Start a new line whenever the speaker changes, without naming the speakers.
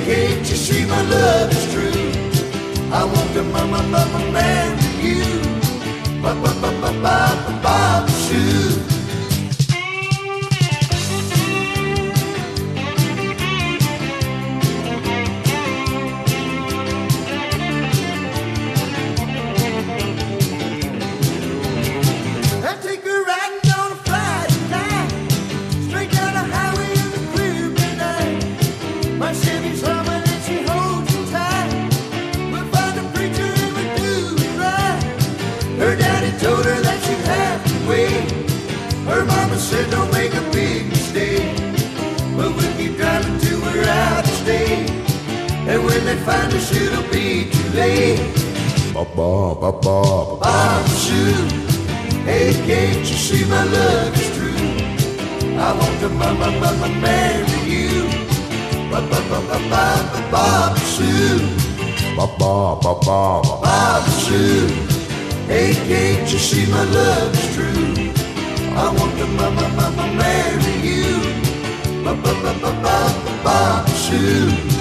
can't you see my love is true? I want to marry you. Ba-ba-ba-ba-ba-ba-ba shoe. Her daddy told her that she'd have to wait. Her mama said don't make a big mistake, but we'll keep driving till we're out of state. And when they find us it'll be too late. Ba-ba-ba-ba-ba shoot. Hey, can't you see my love is true? I want to marry you. Ba-ba-ba-ba-ba-ba shoot. Ba-ba-ba-ba-ba shoot. Hey, can't you see my love is true? I want to marry you. Ba-ba-ba-ba-ba-ba shoot.